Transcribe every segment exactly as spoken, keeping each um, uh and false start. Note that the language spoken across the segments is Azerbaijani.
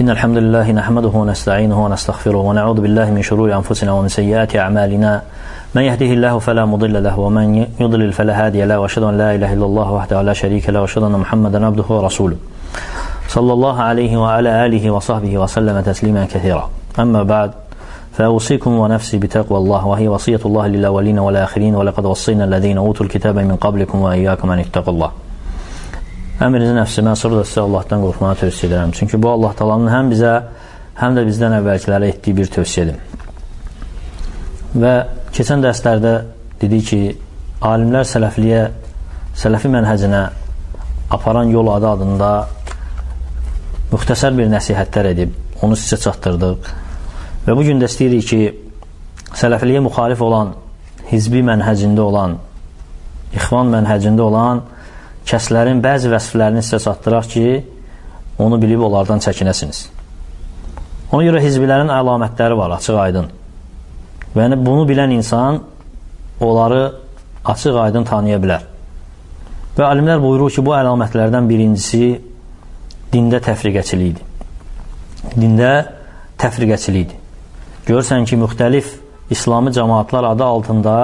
إن الحمد لله نحمده ونستعينه ونستغفره ونعوذ بالله من شرور أنفسنا ومن سيئات أعمالنا من يهده الله فلا مضل له ومن يضلل فلا هادي له وأشهد أن لا إله إلا الله وحده لا شريك له وأشهد أن محمدا عبده ورسوله صلى الله عليه وعلى آله وصحبه وسلم تسليما كثيرا. أما بعد فأوصيكم ونفسي بتقوى الله وهي وصية الله للأولين والآخرين ولقد وصينا الذين أوتوا الكتاب من قبلكم وإياكم أن اتقوا الله. Əmrinizin nəfsimə, sonra da sizə Allahdan qorxmağı tövsiyə edirəm. Çünki bu Allah Taala'nın həm bizə, həm də bizdən əvvəlkilərə etdiyi bir tövsiyədir. Və keçən dərslərdə dedik ki, alimlər sələfliyə, sələfi mənhəcinə aparan yol adı adında müxtəsər bir nəsihətlər edib, onu sizə çatdırdıq. Və bugün də istəyirik ki, sələfliyə müxalif olan, hizbi mənhəcində olan, ixvan mənhəcində olan kəslərin bəzi vəsflərini sizə çatdıraq ki, onu bilib onlardan çəkinəsiniz. Ona görə hizbilərin əlamətləri var, açıq aydın. Və yəni bunu bilən insan onları açıq aydın tanıya bilər. Və alimlər buyurur ki, bu əlamətlərdən birincisi dində təfriqəçilikdir. Dində təfriqəçilikdir. Görürsən ki, müxtəlif İslami cəmaatlar adı altında,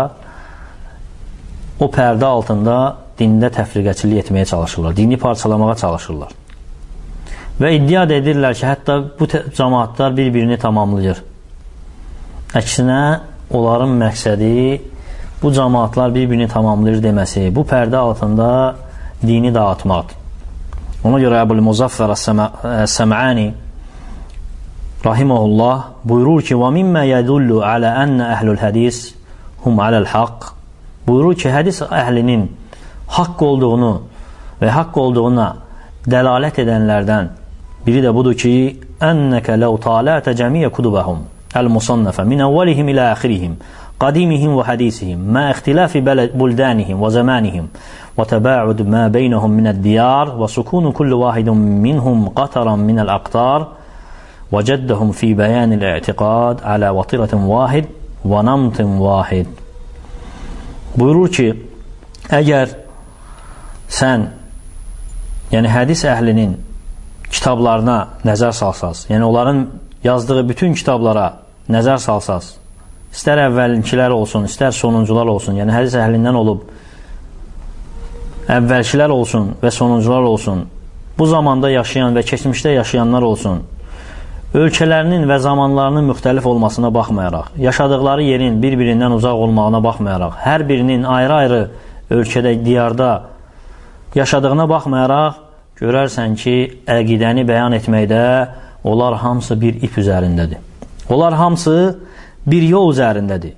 o pərdə altında dində təfriqəçilik etməyə çalışırlar, dini parçalamağa çalışırlar. Və iddia edirlər ki, hətta bu cəmaatlar bir-birini tamamlayır. Əksinə, onların məqsədi bu cəmaatlar bir-birini tamamlayır deməsi, bu pərdə altında dini dağıtmaqdır. Ona görə Əbul Muzaffar Əs-Səm'ani rahiməhullah buyurur ki, وَمِمَّا يَدُلُّ عَلَى أَنَّ أَهْلُ الْحَدِيثِ هُمْ عَلَى الْحَقِّ buyurur ki, hədis əhlinin haqq olduğunu və haqq olduğuna dəlalət edənlərdən biri də budur ki, ənnəkə ləv talətə cəmiyə kudubəhum əl-musannəfə min əvvəlihim ilə əxirihim qadimihim və hədisihim mə ixtilafi buldanihim və zəmanihim və təbəud mə beynəhum minəd-diyar və sukunu kullu vahidun minhum qataran minəl-aqtar və cəddəhum fi bəyanil-i'tiqad alə vətiratin vahid və namtin vahid. Buyurur ki, əgər sən, yəni hədis əhlinin kitablarına nəzər salsaz, yəni onların yazdığı bütün kitablara nəzər salsaz, istər əvvəlkilər olsun, istər sonuncular olsun, yəni hədis əhlindən olub əvvəlkilər olsun və sonuncular olsun, bu zamanda yaşayan və keçmişdə yaşayanlar olsun, ölkələrinin və zamanlarının müxtəlif olmasına baxmayaraq, yaşadıqları yerin bir-birindən uzaq olmağına baxmayaraq, hər birinin ayrı-ayrı ölkədə, diyarda yaşadığına baxmayaraq, görərsən ki, əqidəni bəyan etməkdə onlar hamısı bir ip üzərindədir. Onlar hamısı bir yol üzərindədir.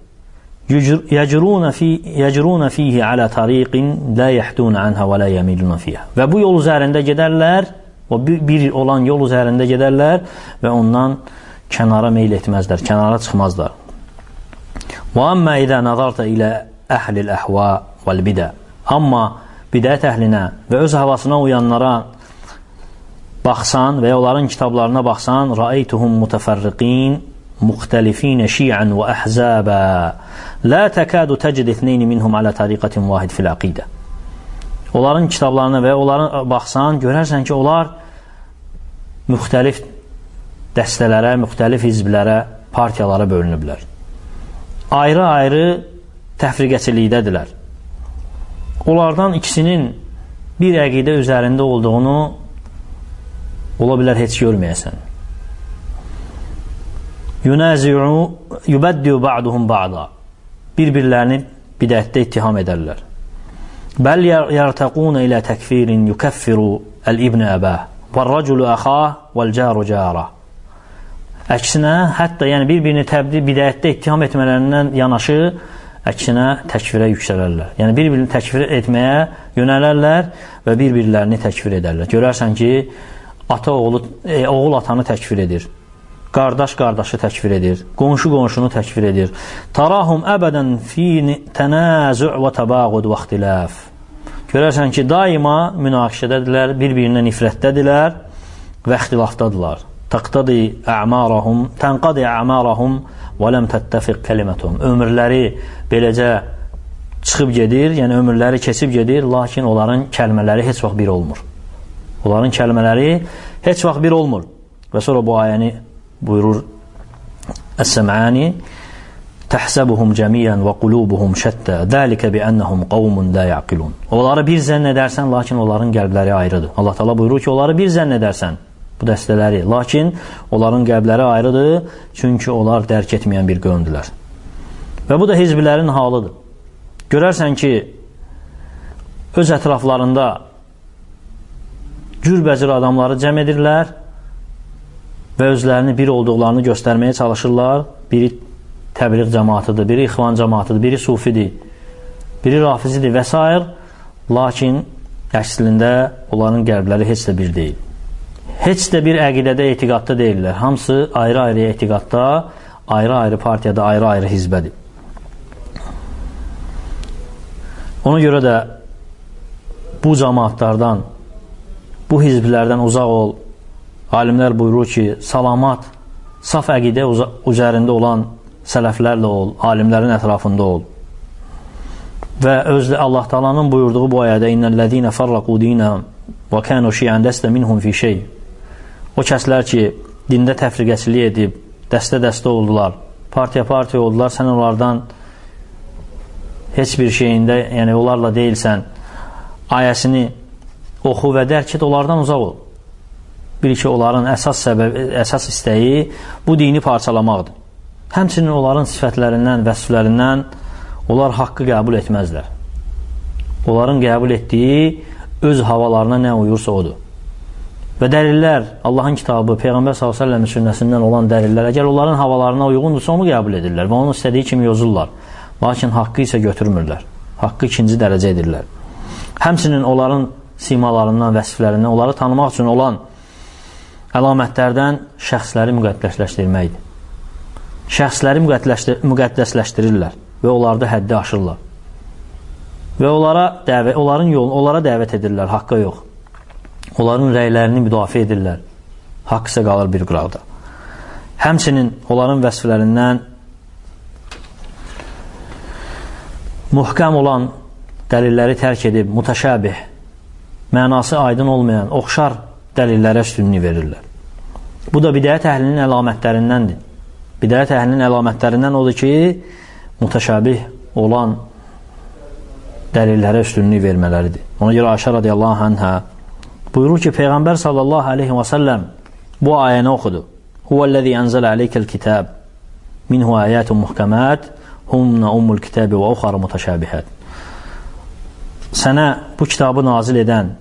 Yəcruna fihi alə tariqin la yahduna anha və la yamiluna fiha. Və bu yol üzərində gedərlər, o bir olan yol üzərində gedərlər və ondan kənara meyl etməzlər, kənara çıxmazlar. Və amma idə nazarta ilə əhlil əhva vəl-bidə. Amma bidət əhlinə və öz havasına uyanlara baxsan və onların kitablarına baxsan, rəaytuhum mutəfərriqin muxtəlifinə şi'an və əhzəbə la təkadu təcid ithneyni minhum alə tariqatin vahid fil əqidə. Onların kitablarına və onların baxsan, görərsən ki, onlar müxtəlif dəstələrə, müxtəlif hizblərə, partiyalara bölünüblər. Ayrı-ayrı təfriqəçilikdədirlər. Onlardan ikisinin bir əqidə üzərində olduğunu ola bilər heç görməyəsən. Yubəddiyu ba'duhum ba'da. Bir-birlərini bidətdə ittiham edərlər. Bəl yartaquna ilə təkfirin yukəffiru əl-ibn əbəh vəl-rəculu əxah vəl-caru cara. Əksinə, hətta yəni bir-birini təbdi bidətdə ittiham etmələrindən yanaşı, əksinə təkfirə yüksələrlər. Yəni bir-birini təkfir etməyə yönələrlər və bir-birlərini təkfir edərlər. Görərsən ki, ata oğlu, e, oğul atanı təkfir edir. Qardaş qardaşı təkfir edir. Qonşu qonşunu təkfir edir. Tarahum əbədən fi tənəzü' və təbağud və ixtilaf. Görərsən ki, daima münaqişədədirlər, bir-birinə nifrətdədirlər və ixtilafdadırlar. Taqtadi a'marahum, tanqadi a'marahum və ləm təttəfiq kəlimətuhum. Ömürləri beləcə çıxıb gedir, yəni ömürləri keçib gedir, lakin onların kəlmələri heç vaxt bir olmur. Onların kəlmələri heç vaxt bir olmur. Və sonra bu ayəni buyurur Əs-Səm'ani: "Təhsəbuhum cəmiyyən və qulubuhum şəttə, zəlikə bi'annahum qavmun la ya'qilun." Onları bir zənn edərsən, lakin onların qəlbləri ayrıdır. Allah Taala buyurur ki, onları bir zənn edərsən, bu dəstələri, lakin onların qəlbləri ayrıdır, çünki onlar dərk etməyən bir qövmdülər. Və bu da hizbilərin halıdır. Görərsən ki, öz ətraflarında cürbəcür adamları cəm edirlər və özlərini bir olduqlarını göstərməyə çalışırlar. Biri təbliğ cəmatıdır, biri ixvan cəmatıdır, biri sufidir, biri rafizidir və s. Lakin əslində onların qəlbləri heç də bir deyil. Heç də bir əqidədə, etiqadda deyirlər. Hamısı ayrı-ayrı etiqadda, ayrı-ayrı partiyada, ayrı-ayrı hizbədir. Ona görə də bu cəmaatlardan, bu hizblərdən uzaq ol. Alimlər buyurur ki, salamat, saf əqidə üzərində olan sələflərlə ol, alimlərin ətrafında ol. Və özlə Allah Taala'nın buyurduğu bu ayədə: "İnnellezîne farraqû dînehum və kânû şi'an leste minhum fî şey." O kəslər ki, dində təfriqəçilik edib, dəstə-dəstə oldular, partiya-partiya oldular, sən onlardan heç bir şeyində, yəni onlarla deyilsən, ayəsini oxu və dərk et, onlardan uzaq ol. Bil ki, onların əsas səbəbi, əsas istəyi bu dini parçalamaqdır. Həmçinin onların sifətlərindən, vəsflərindən onlar haqqı qəbul etməzlər. Onların qəbul etdiyi öz havalarına nə uyursa odur. Və dəlillər, Allahın kitabı, Peyğəmbər sallallahu əleyhi və səlləm sünnəsindən olan dəlillər, əgər onların havalarına uyğundursa onu qəbul edirlər və onun istədiyi kimi yozurlar. Lakin haqqı isə götürmürlər. Haqqı ikinci dərəcə edirlər. Həmçinin onların simalarından, vəsflərindən, onları tanımaq üçün olan əlamətlərdən şəxsləri müqəddəsləşdirməkdir. Şəxsləri müqəddəsləşdirirlər və onlarda həddi aşırlar. Və onlara dəvə, onların yolunu onlara dəvət edirlər, haqqa yox. Onların rəylərini müdafiə edirlər. Haqq isə qalır bir qıraqda. Həmçinin onların vəsflərindən muhkəm olan dəlilləri tərk edib, mutəşabih, mənası aydın olmayan, oxşar dəlillərə üstünlük verirlər. Bu da bidət əhlinin əlamətlərindəndir. Bidət əhlinin əlamətlərindən odur ki, mutəşabih olan dəlillərə üstünlük vermələridir. Ona görə Ayşə radiyallahu anhə buyurur ki, Peyğəmbər sallallahu aleyhi və səlləm bu ayəni oxudu. Huvəl-ləzi ənzələ aleykel kitab minhu ayətun muhkəmət hunna ummul kitabi və uxarı mutəşabihət. Sənə bu kitabı nazil edən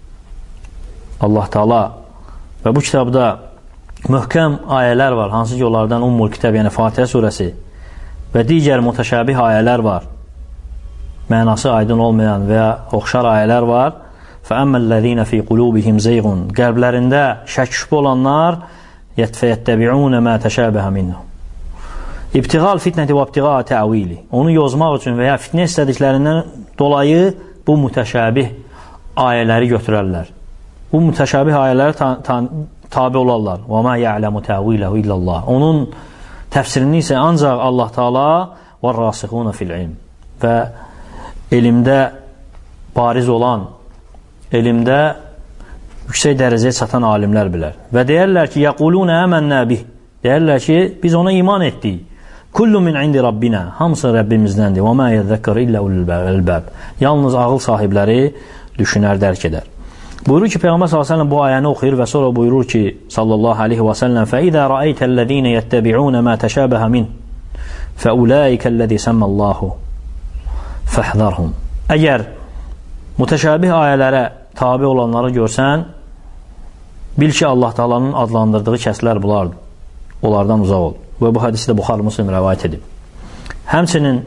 Allah Taala və bu kitabda möhkəm ayələr var, hansı ki onlardan Ummul Kitab, yəni Fatihə surəsi və digər mutəşabih ayələr var, mənası aydın olmayan və ya oxşar ayələr var. فَأَمَّا فِي قُلُوبِهِمْ زَيْغٌ Qəlblərində şək şübhə olanlar يَتَّبِعُونَ مَا تَشَابَهَ مِنْهُ İbtiğal fitnəti və ibtiğa təvili. Onu yozmaq üçün və ya fitnə istədiklərindən dolayı bu mütəşabih ayələri götürərlər. Bu mütəşabih ayələri ta ta tabi olarlar. وَمَا يَعْلَمُ تَعْوِيلَهُ إِلَّا اللّٰهِ Onun təfsirini isə ancaq Allah Taala və rasikhun fil ilm və elmdə bariz olan, elmdə yüksək dərəcəyə çatan alimlər bilər. Və deyərlər ki, yəqulun əmənnə bih. Deyərlər ki, biz ona iman etdik. Kullu min indi Rabbina. Hamısı Rəbbimizdəndir. Və mə yəzzəkər illə ulul-əlbəb. Yalnız ağıl sahibləri düşünər, dərk edər. Buyurur ki, Peyğəmbər sallallahu əleyhi və səlləm bu ayəni oxuyur və sonra buyurur ki, sallallahu əleyhi və səlləm: "Fəizə rəaytəl-ləzīne yəttəbi'un mə təşabaha min, fəulaikəl-ləzî səmməllahu fəhdərhum." Əgər mütəşabih ayələrə tabi olanları görsən, bil ki, Allah Taala'nın adlandırdığı kəslər bunlardır. Onlardan uzaq ol. Və bu hədisi də Buxari Müslim rəvayət edib. Həmçinin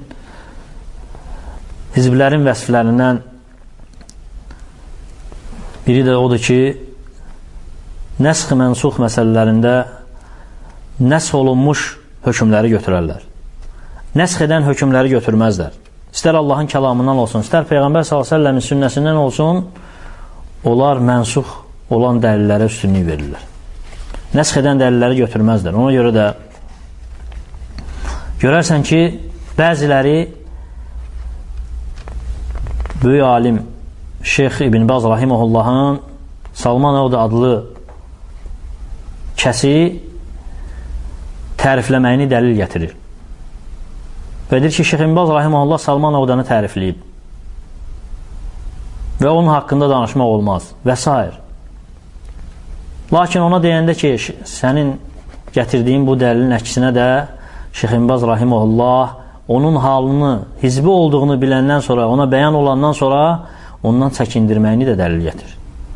hizblərin vəsflərindən biri də odur ki, nəsx-i mənsux məsələlərində nəsx olunmuş hökmləri götürərlər. Nəsx edən hökmləri götürməzlər. İstər Allahın kəlamından olsun, istər Peyğəmbər sallallahu əleyhi və səlləmin sünnəsindən olsun, onlar mənsux olan dəlillərə üstünlük verirlər. Nəsx edən dəlilləri götürməzlər. Ona görə də görərsən ki, bəziləri böyük alim Şeyx İbn Baz Rahiməhullahın Salman Əvd adlı kəsi tərifləməyini dəlil gətirir. Və deyir ki, Şeyx İbn Baz rahimehullah Salman Avdanı tərifləyib və onun haqqında danışmaq olmaz və s. Lakin ona deyəndə ki, sənin gətirdiyin bu dəlilin əksinə də Şeyx İbn Baz rahimehullah onun halını, hizbi olduğunu biləndən sonra, ona bəyan olandan sonra ondan çəkindirməyini də dəlil gətirir.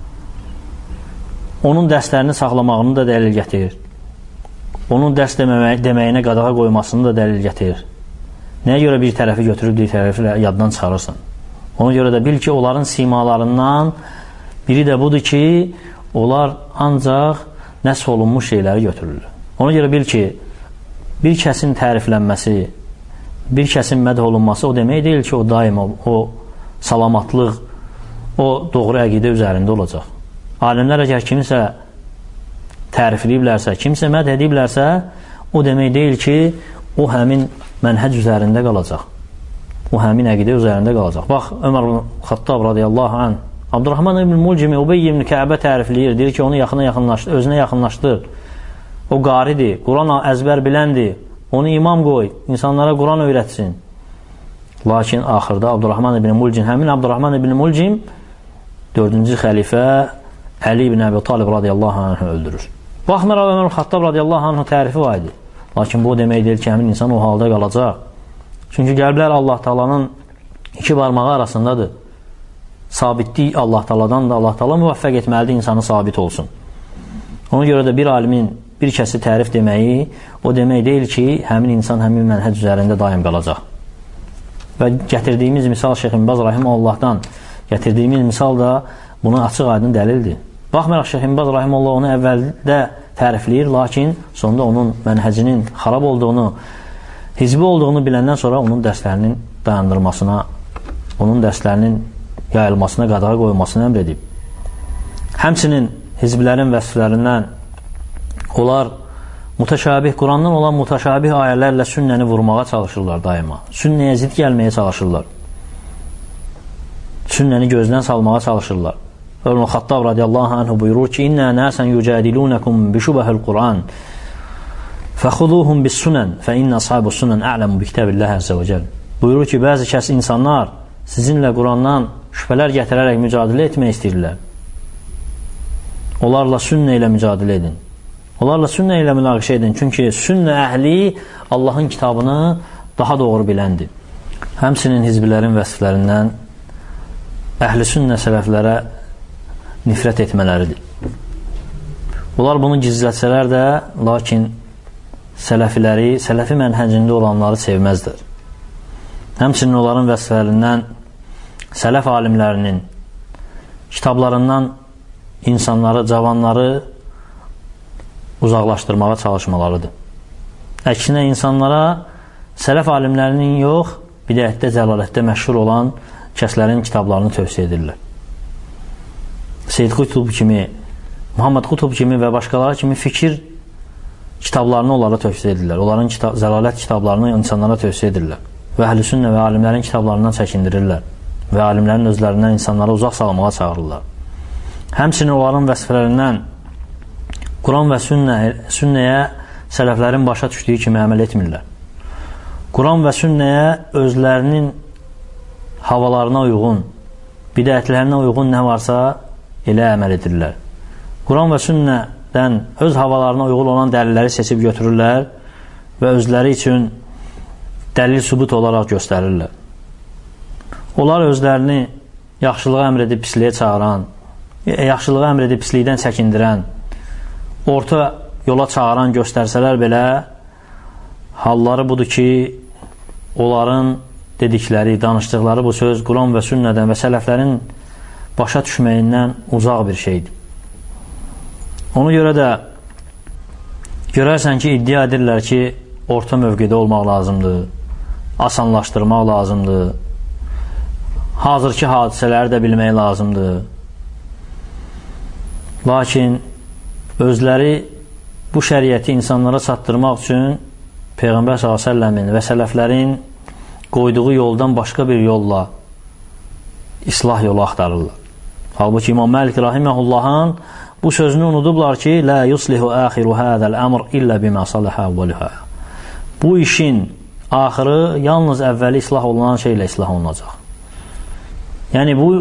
Onun dərslərini saxlamağını da dəlil gətirir. Onun dərs deməyinə qadağa qoymasını da dəlil gətirir. Nəyə görə bir tərəfi götürüb, bir tərəfi yaddan çıxarırsan? Ona görə də bil ki, onların simalarından biri də budur ki, onlar ancaq nəsf olunmuş şeyləri götürürlər. Ona görə bil ki, bir kəsin təriflənməsi, bir kəsin mədah olunması o demək deyil ki, o daima o salamatlıq, o doğru əqidə üzərində olacaq. Alimlər əgər kimisə tərifləyiblərsə, kimsə məd ediblərsə, o demək deyil ki, o həmin mənhəc üzərində qalacaq. O həmin əqidə üzərində qalacaq. Bax, Ömər ibn Xattab radiyallahu anh, Abdurrahman ibn Mulcimi, Ubey ibn Kəbə tərifləyir, deyir ki, onu yaxına yaxınlaşdır, özünə yaxınlaşdır. O qaridir, Quran əzbər biləndir, onu imam qoy, insanlara Quran öyrətsin. Lakin axırda Abdurrahman ibn Mulcim, həmin Abdurrahman ibn Mulcim dördüncü xəlifə Əli ibn Əbi Talib radiyallahu anh öldürür. Baxmıraq Ömər ibn Xattab radiyallahu anh tərifi var idi. Lakin bu demək deyil ki, həmin insan o halda qalacaq. Çünki qəlblər Allah Taala'nın iki barmağı arasındadır. Sabitlik Allah Taala'dan da Allah Taala müvəffəq etməlidir insanı sabit olsun. Ona görə də bir alimin bir kəsi tərif deməyi o demək deyil ki, həmin insan həmin mənhəc üzərində daim qalacaq. Və gətirdiyimiz misal Şeyx İbn Baz rahimehullahdan gətirdiyimiz misal da buna açıq aydın dəlildir. Baxmayaraq Şeyx İbn Baz rahimehullah onu əvvəldə tərifləyir, lakin sonunda onun mənhəcinin xarab olduğunu, hizbi olduğunu biləndən sonra onun dərslərinin dayandırmasına, onun dərslərinin yayılmasına, qadağa qoyulmasını əmr edib. Həmçinin hizblərin vəsflərindən onlar mütəşabih, Qurandan olan mütəşabih ayələrlə sünnəni vurmağa çalışırlar daima. Sünnəyə zid gəlməyə çalışırlar. Sünnəni gözdən salmağa çalışırlar. Ömər Xattab radiyallahu anh buyurur ki, İnnə nəsən yücədilunakum bişubəhəl Quran fəxuduhum bis sunən fə innə ashabu sunən a'ləmu bi kitabillahi əzzə və cəl. Buyurur ki, bəzi kəs insanlar sizinlə Qurandan şübhələr gətirərək mücadilə etmək istəyirlər. Onlarla sünnə ilə mücadilə edin. Onlarla sünnə ilə münaqişə edin. Çünki sünnə əhli Allahın kitabını daha doğru biləndir. Həmçinin hizbilərin vəsflərindən əhl-i sünnə sələflərə nifrət etmələridir. Onlar bunu gizlətsələr də, lakin sələfiləri, sələfi mənhəcində olanları sevməzdir. Həmçinin onların vəsflərindən sələf alimlərinin kitablarından insanları, cavanları uzaqlaşdırmağa çalışmalarıdır. Əksinə insanlara sələf alimlərinin yox, bidətdə, zəlalətdə məşhur olan kəslərin kitablarını tövsiyə edirlər. Seyyid Qutub kimi, Muhammed Qutub kimi və başqaları kimi fikir kitablarını onlara tövsiyə edirlər. Onların kitab, zəlalət kitablarını insanlara tövsiyə edirlər. Və əhl-i sünnə və alimlərin kitablarından çəkindirirlər. Və alimlərin özlərindən insanlara uzaq salmağa çağırırlar. Həmçinin onların vəsfələrindən Quran və sünnə, sünnəyə sələflərin başa düşdüyü kimi əməl etmirlər. Quran və sünnəyə özlərinin havalarına uyğun, bidətlərinə uyğun nə varsa elə əməl edirlər. Quran və sünnədən öz havalarına uyğun olan dəlilləri seçib götürürlər və özləri üçün dəlil sübut olaraq göstərirlər. Onlar özlərini yaxşılığa əmr edib pisliyə çağıran, yaxşılığa əmr edib pislikdən çəkindirən, orta yola çağıran göstərsələr belə, halları budur ki, onların dedikləri, danışdıqları bu söz Quran və sünnədən və sələflərin başa düşməyindən uzaq bir şeydir. Ona görə də görərsən ki, iddia edirlər ki, orta mövqedə olmaq lazımdır, asanlaşdırmaq lazımdır, hazırki hadisələri də bilmək lazımdır. Lakin özləri bu şəriəti insanlara çatdırmaq üçün Peyğəmbər sallallahu əleyhi və səlləmin və sələflərin qoyduğu yoldan başqa bir yolla islah yolu axtarırlar. Halbuki İmam Məlik rahiməhullahın bu sözünü unudublar ki, لا يصلح آخر هذا الأمر إلا بما صلح أولها. Bu işin axırı yalnız əvvəli islah olunan şeylə islah olunacaq. Yəni bu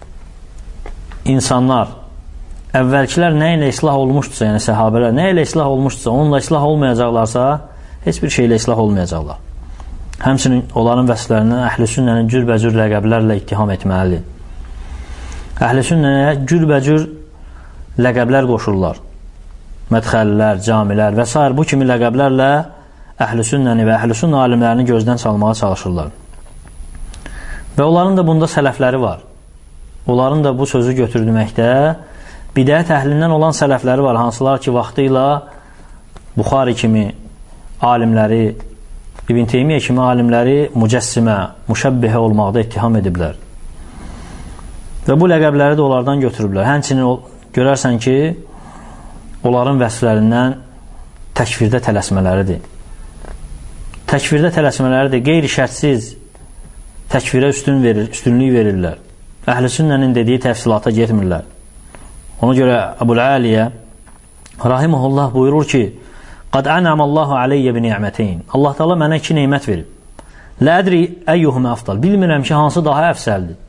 insanlar əvvəlkilər nə ilə islah olmuşdursa, yəni səhabələr nə ilə islah olmuşdursa, onunla islah olmayacaqlarsa, heç bir şeylə islah olmayacaqlar. Həmçinin onların vəsflərindən əhl-i sünnənin cürbəcür ləqəblərlə ittiham etməlidir. Əhl-i sünnəyə cürbəcür ləqəblər qoşurlar. Mədxəllər, camilər və s. bu kimi ləqəblərlə əhl-i sünnəni və əhl-i sünnə alimlərini gözdən çalmağa çalışırlar. Və onların da bunda sələfləri var. Onların da bu sözü götürdüməkdə bidət əhlindən olan sələfləri var, hansılar ki, vaxtı ilə Buxari kimi alimləri, İbn Teymiyyə kimi alimləri mücəssimə, müşəbbihə olmaqda ittiham ediblər. Və bu ləqəbləri də onlardan götürüblər. Həmçinin görərsən ki, onların vəsflərindən təkfirdə tələsmələridir. Təkfirdə tələsmələridir. Qeyri-şərtsiz təkfirə üstün verir, üstünlük verirlər. Əhl-i sünnənin dediyi təfsilata getmirlər. Ona görə Əbu'l-Aliyə rahiməhullah buyurur ki, Qad ənəməllahu aleyyə bi ni'məteyn. Allah Teala mənə iki neymət verib. Lə ədri əyyuhum əfdal. Bilmirəm ki, hansı daha əfsəldir.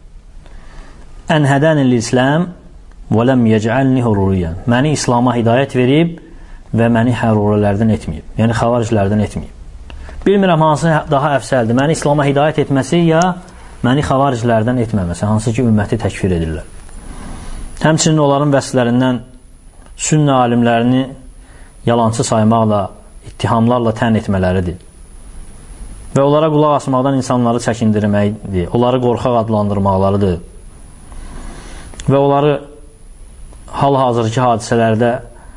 Ən hədənil İslam və ləm yəcəlni hururiyyən. Məni İslama hidayət verib və məni hərurilərdən etməyib. Yəni xavariclərdən etməyib. Bilmirəm hansı daha əfsəldir. Məni İslama hidayət etməsi ya məni xavariclərdən etməməsi. Hansı ki, ümməti təkfir edirlər. Həmçinin onların vəsflərindən sünnə alimlərini yalancı saymaqla, ittihamlarla tən etmələridir. Və onlara qulaq asmaqdan insanları çəkindirməkdir. Onları qorxaq adlandırmaqlarıdır. Və onları hal-hazırki hadisələrdə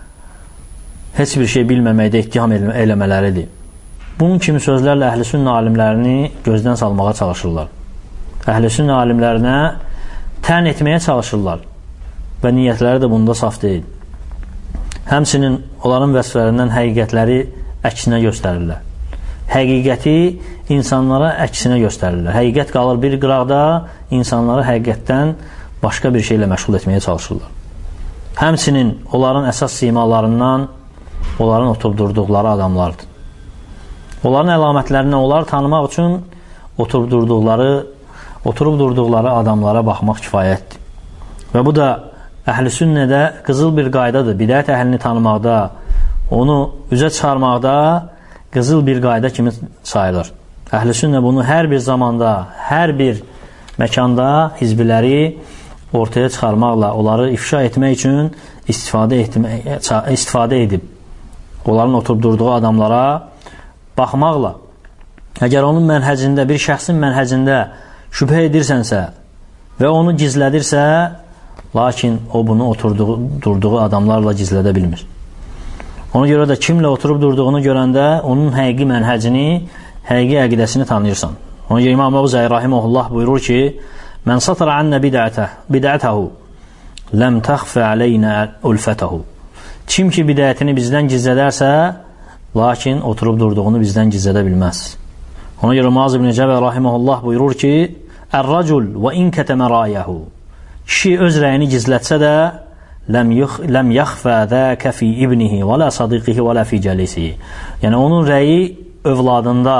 heç bir şey bilməməkdə ittiham eləmələridir. Bunun kimi sözlərlə əhl-i sünnə alimlərini gözdən salmağa çalışırlar. Əhl-i sünnə alimlərinə tən etməyə çalışırlar və niyyətləri də bunda saf deyil. Həmçinin onların vəsflərindən həqiqətləri əksinə göstərirlər. Həqiqəti insanlara əksinə göstərirlər. Həqiqət qalır bir qıraqda, insanları həqiqətdən başqa bir şeylə məşğul etməyə çalışırlar. Həmçinin onların əsas simalarından onların oturdurduqları adamlardır. Onların əlamətlərindən onları tanımaq üçün oturdurduqları, oturub durduqları adamlara baxmaq kifayətdir. Və bu da əhl-i sünnədə qızıl bir qaydadır. Bidət əhlini tanımaqda, onu üzə çıxarmaqda qızıl bir qayda kimi sayılır. Əhl-i sünnə bunu hər bir zamanda, hər bir məkanda hizbiləri ortaya çıxarmaqla, onları ifşa etmək üçün istifadə, etmək, istifadə edib. Onların oturub durduğu adamlara baxmaqla. Əgər onun mənhəcində, bir şəxsin mənhəcində şübhə edirsənsə və onu gizlədirsə, lakin o bunu oturduğu, durduğu adamlarla gizlədə bilmir. Ona görə də kimlə oturub durduğunu görəndə onun həqiqi mənhəcini, həqiqi əqidəsini tanıyırsan. Ona görə İmam Əbu Zəy rahiməhullah buyurur ki, Mən satara annə bidətəhu ləm təxfə aleynə ulfətəhu. Kim ki bidətini bizdən gizlədərsə, lakin oturub durduğunu bizdən gizlədə bilməz. Ona görə Muaz ibn Cəbə rahiməhullah buyurur ki, Ər-racul və in kətəmə rayəhu. Kişi öz rəyini gizlətsə də, ləm yaxfə zəkə fi ibnihi və lə sadiqihi və lə fi cəlisihi. Yəni, onun rəyi övladında,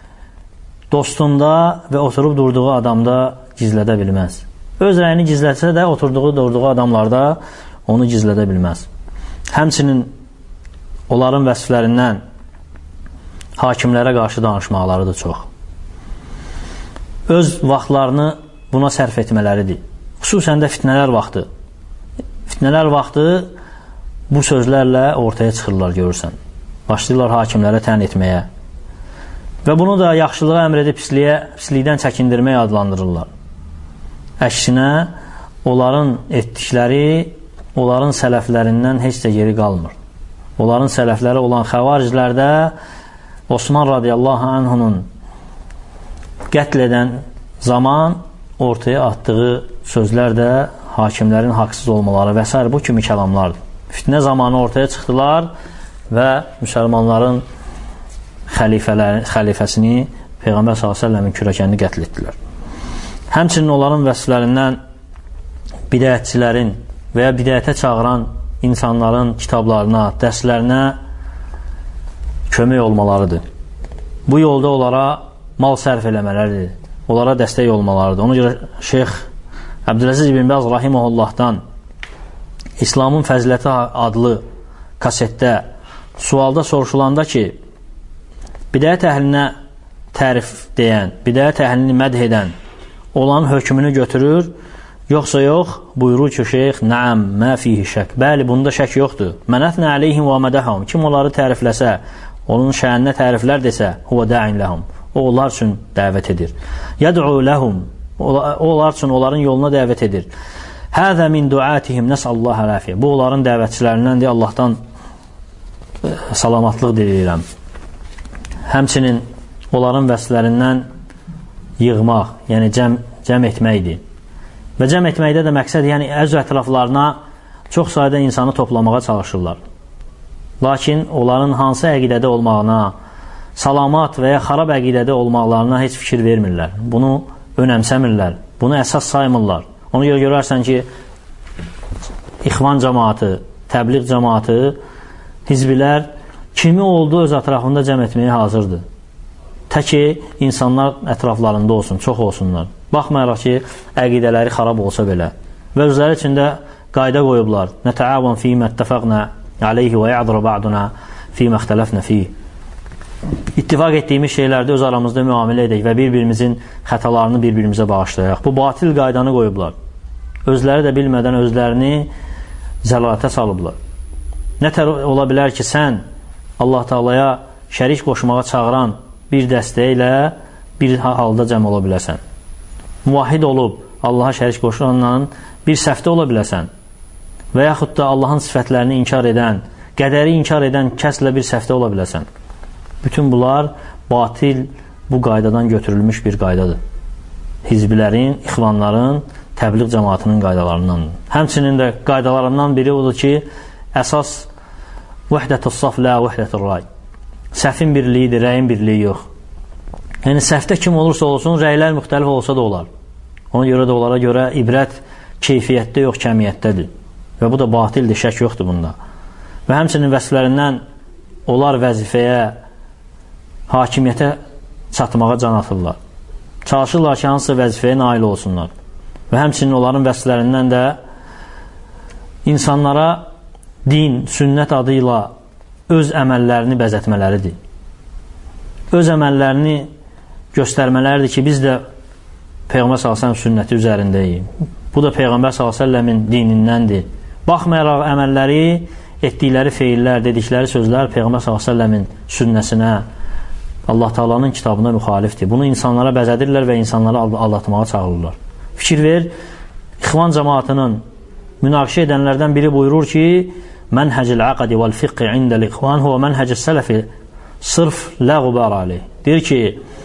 dostunda və oturub durduğu adamda gizlədə bilməz. Öz rəyini gizlətsə də, oturduğu, durduğu adamlarda onu gizlədə bilməz. Həmçinin onların vəsflərindən hakimlərə qarşı danışmaqları da çox. Öz vaxtlarını buna sərf etmələridir. Xüsusən də fitnələr vaxtı. Fitnələr vaxtı bu sözlərlə ortaya çıxırlar, görürsən. Başlayırlar hakimlərə tən etməyə. Və bunu da yaxşılığa əmr edib pisliyə, pislikdən çəkindirməyə adlandırırlar. Əksinə, onların etdikləri, onların sələflərindən heç də geri qalmır. Onların sələfləri olan xəvariclərdə Osman radiyallahu anhunun qətl edən zaman ortaya atdığı sözlər də hakimlərin haqsız olmaları və s. bu kimi kəlamlardır. Fitnə zamanı ortaya çıxdılar və müsəlmanların xəlifəsini, Peyğəmbər sallallahu əleyhi və səlləmin kürəkənini qətl etdilər. Həmçinin onların vəsflərindən bidətçilərin və ya bidətə çağıran insanların kitablarına, dərslərinə kömək olmalarıdır. Bu yolda onlara mal sərf eləmələridir. Onlara dəstək olmalarıdır. Ona görə Şeyx Əbdüləziz ibn Baz rahimehullahdan İslamın Fəziləti adlı kasetdə sualda soruşulanda ki, bidət əhlinə tərif deyən, bidət əhlini mədh edən olan hökmünü götürür, yoxsa yox, buyurur ki, şeyx, nəəm, mə fihi şək. Bəli, bunda şək yoxdur. Mənətnə əleyhim və mədəhəm. Kim onları tərifləsə, onun şəninə təriflər desə, huvə dəin ləhum. O, onlar üçün dəvət edir. Yəd'u ləhum. O, onlar üçün onların yoluna dəvət edir. Həzə min duatihim nəsəlləh ələfiyyə. Bu, onların dəvətçilərindəndir. Allahdan salamatlıq diləyirəm. Həmçinin onların vəsflərindən yığmaq, yəni cəm, cəm etməkdir. Və cəm etməkdə də məqsəd, yəni öz ətraflarına çox sayda insanı toplamağa çalışırlar. Lakin onların hansı əqidədə olmağına, salamat və ya xarab əqidədə olmaqlarına heç fikir vermirlər. Bunu önəmsəmirlər, bunu əsas saymırlar. Ona görə görərsən ki, İxvan cəmaatı, təbliğ cəmaatı, hizbilər kimi oldu öz ətrafında cəm etməyə hazırdır. Tək ki, insanlar ətraflarında olsun, çox olsunlar. Baxmayaraq ki, əqidələri xarab olsa belə. Və özləri içində qayda qoyublar. Nətəavən fīmə ettəfəqnə aleyhi və ya'dura ba'duna fīmə ixtələfnə fīh. İttifaq etdiyimiz şeylərdə öz aramızda müamilə edək və bir-birimizin xətalarını bir-birimizə bağışlayaq. Bu batil qaydanı qoyublar. Özləri də bilmədən özlərini zəlalətə salıblar. Nətər ola bilər ki, sən Allah Taalaya şərik qoşmağa çağıran bir dəstəklə bir halda cəm ola biləsən. Muvahhid olub Allaha şərik qoşulanla bir səhvdə ola biləsən. Və yaxud da Allahın sifətlərini inkar edən, qədəri inkar edən kəslə bir səhvdə ola biləsən. Bütün bunlar batil, bu qaydadan götürülmüş bir qaydadır. Hizbilərin, ixvanların, təbliğ cəmaatının qaydalarındandır. Həmçinin də qaydalarından biri odur ki, əsas vəhdətü saf, lə vəhdətü ray. Səhvin birliyidir, rəyin birliyi yox. Yəni, səhvdə kim olursa olsun, rəylər müxtəlif olsa da olar. Ona görə də onlara görə ibrət keyfiyyətdə yox, kəmiyyətdədir. Və bu da batildir, şək yoxdur bunda. Və həmçinin vəsflərindən onlar vəzifəyə, hakimiyyətə çatmağa can atırlar. Çalışırlar ki, hansısa vəzifəyə nail olsunlar. Və həmçinin onların vəsflərindən də insanlara din, sünnət adı ilə öz əməllərini bəzətmələridir. Öz əməllərini göstərmələridir ki, biz də Peyğəmbər sallallahu əleyhi və səlləm sünnəti üzərindəyik. Bu da Peyğəmbər sallallahu əleyhi və səlləmin dinindəndir. Baxmayaraq əməlləri, etdikləri feillər, dedikləri sözlər Peyğəmbər sallallahu əleyhi və səlləmin sünnəsinə, Allah Taala'nın kitabına müxalifdir. Bunu insanlara bəzədirlər və insanları aldatmağa çağırırlar. Fikir ver, İxvan cəmaatının münaqişə edənlərdən biri buyurur ki, mənhəcil əqədi vəl fiqhi indəl İxvan huvə mənhəcil sələfi sırf lə qubar aleyh. Deyir ki,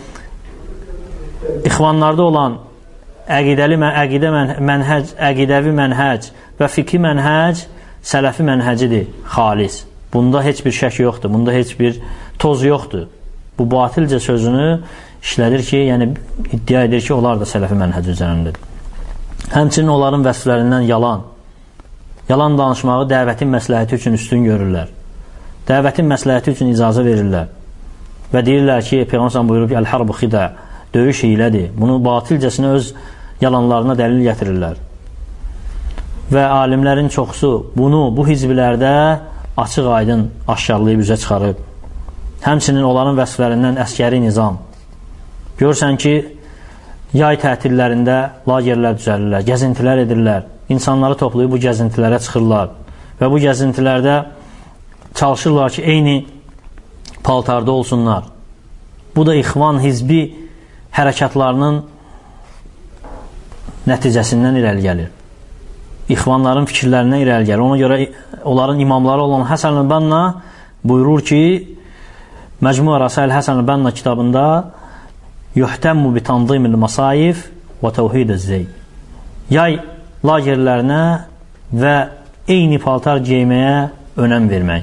İxvanlarda olan əqidəli əqidə mənhəc, əqidəvi mənhəc və fiqhi mənhəc sələfi mənhəcidir, xalis. Bunda heç bir şək yoxdur, bunda heç bir toz yoxdur. Bu batilcə sözünü işlədir ki, yəni iddia edir ki, onlar da sələfi mənhəc üzərindədir. Həmçinin onların vəsflərindən yalan, yalan danışmağı dəvətin məsləhəti üçün üstün görürlər. Dəvətin məsləhəti üçün icazə verirlər. Və deyirlər ki, Peyğəmbər buyurub ki, əl-harbu xidə, döyüş hilədir. Bunu batilcəsinə öz yalanlarına dəlil gətirirlər. Və alimlərin çoxusu bunu bu hizbilərdə açıq aydın aşkarlayıb üzə çıxarıb. Həmçinin onların vəsflərindən əskəri nizam. Görürsən ki, yay tətillərində lagerlər düzəlirlər, gəzintilər edirlər. İnsanları toplayıb bu gəzintilərə çıxırlar. Və bu gəzintilərdə çalışırlar ki, eyni paltarda olsunlar. Bu da İxvan hizbi hərəkatlarının nəticəsindən irəli gəlir. İxvanların fikirlərindən irəli gəlir. Ona görə onların imamları olan Həsən el-Banna buyurur ki, Məcmu Rasail Həsən el-Banna kitabında yuhtəmmu bi tanzimil masayif və təvhid-əz-zey. Yay lagerlərinə və eyni paltar geyməyə önəm vermək.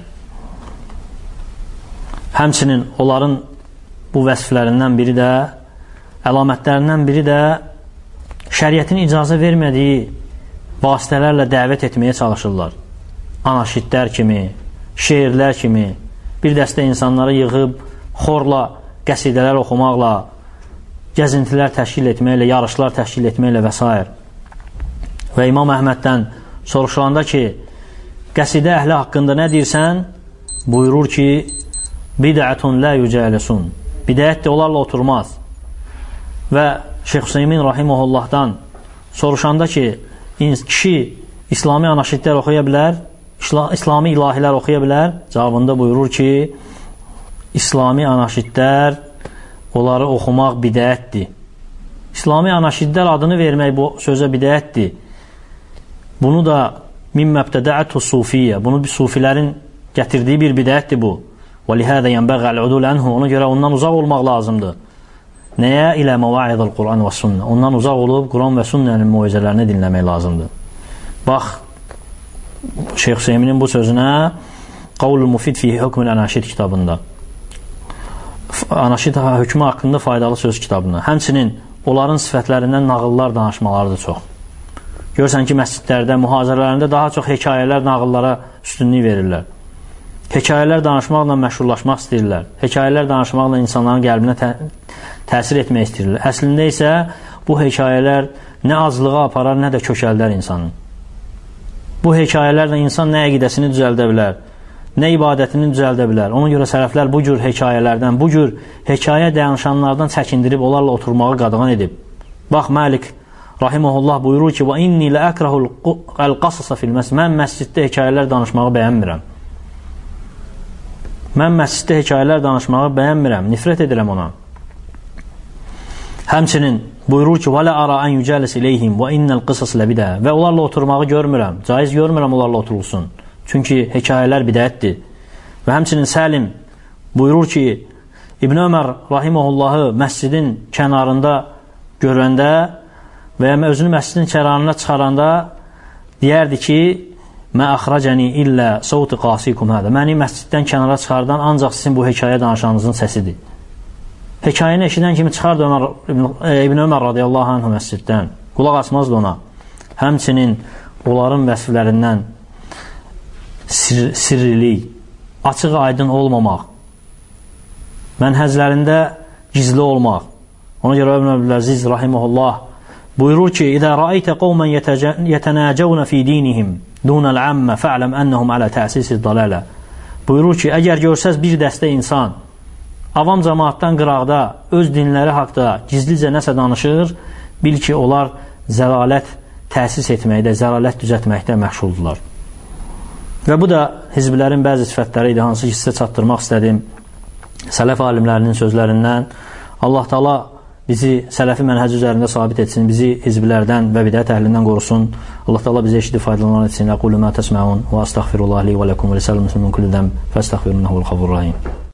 Həmçinin onların bu vəsflərindən biri də, əlamətlərindən biri də şəriətin icazə vermədiyi vasitələrlə dəvət etməyə çalışırlar. anaşidlər kimi, şeirlər kimi bir dəstə insanları yığıb xorla qəsidələr oxumaqla, gəzintilər təşkil etməklə, yarışlar təşkil etməklə və s. Və İmam Əhməddən soruşulanda ki, qəsidə əhli haqqında nə deyirsən? Buyurur ki, bidətun lə yücəlisun. Bidət də onlarla oturmaz. Və Şeyx Hüseymin Rahiməhullahdan soruşanda ki, kişi İslami anaşidlər oxuya bilər, İslami ilahilər oxuya bilər, cavabında buyurur ki, İslami anaşidlər, onları oxumaq bidətdir. İslami anaşidlər adını vermək bu sözə bidətdir. Bunu da min məbtədəətü sufiyyə, bunu bir sufilərin gətirdiyi bir bidətdir bu. Və lihədə yənbəğə əl-udul ənhu, ona görə ondan uzaq olmaq lazımdır. Nəyə? İlə məvaidəl Quran və sünnə. Ondan uzaq olub Quran və sünnənin muizələrini dinləmək lazımdır. Bax, Şeyx Hüseyminin bu sözünə Qavlul Mufid fi Hükmül Anaşid kitabında, Anaşid hökmü haqqında faydalı söz kitabında, həmçinin onların sifətlərindən nağıllar danışmalarıdır çox. Görürsən ki, məscidlərdə, mühazirələrində daha çox hekayələr, nağıllara üstünlük verirlər. Hekayələr danışmaqla məşhurlaşmaq istəyirlər. Hekayələr danışmaqla insanların qəlbinə tə təsir etmək istəyirlər. Əslində isə bu hekayələr nə azlığa aparar, nə də kökəldər insanın. Bu hekayələrlə insan nə əqidəsini düzəldə bilər, nə ibadətini düzəldə bilər. Ona görə sələflər bu cür hekayələrdən, bu cür hekayə danışanlardan çəkindirib, onlarla oturmağı qadağan edib. Bax, Məlik Rahiməhullah buyurur ki, və inni lə əkrahul əl-qasasa fil məscid. Mən məsciddə hekayələr danışmağı bəyənmirəm. Mən məsciddə hekayələr danışmağı bəyənmirəm, nifrət edirəm ona. Həmçinin buyurur ki, və lə ara ən yücəlis iləyhim və innəl qısas lə bidə. Və onlarla oturmağı görmürəm, caiz görmürəm onlarla oturulsun. Çünki hekayələr bidətdir. Və həmçinin Səlim buyurur ki, İbn Ömər Rahiməhullahı məscidin kənarında görəndə və ya özünü məscidin kənarına çıxaranda deyərdi ki, mə əxrəcəni illə savti qasikum hədə. Məni məsciddən kənara çıxardan ancaq sizin bu hekayə danışanınızın səsidir. Hekayəni eşidən kimi çıxardı Ömər, İbn Ömər radiyallahu anh məsciddən. Qulaq asmazdı ona. Həmçinin onların vəsflərindən sir sirrilik, açıq aydın olmamaq, mənhəzlərində gizli olmaq. Ona görə İbn Əbdüləziz Rahiməhullah buyurur ki, İdə rəaytə qovmən yətənəcəvnə fi dinihim dunəl əmmə fə'ləm ənəhum alə təsisi dalalə. Buyurur ki, əgər görsəz bir dəstə insan avam cəmaatdan qıraqda öz dinləri haqda gizlicə nəsə danışır, bil ki, onlar zəlalət təsis etməkdə, zəlalət düzətməkdə məşğuldurlar. Və bu da hizbilərin bəzi sifətləri idi, hansı ki, sizə çatdırmaq istədim sələf alimlərinin sözlərindən. Allah Taala bizi sələfi mənhəc üzərində sabit etsin, bizi hizbilərdən və bidət əhlindən qorusun. Allah Taala bizi eşidib faydalanan etsin. Aqulu ma təsməun və əstəğfirullah li və ləkum və lisəl müslimin kulli zəm fəstəğfiruhu innəhu vel-ğafurur rahim.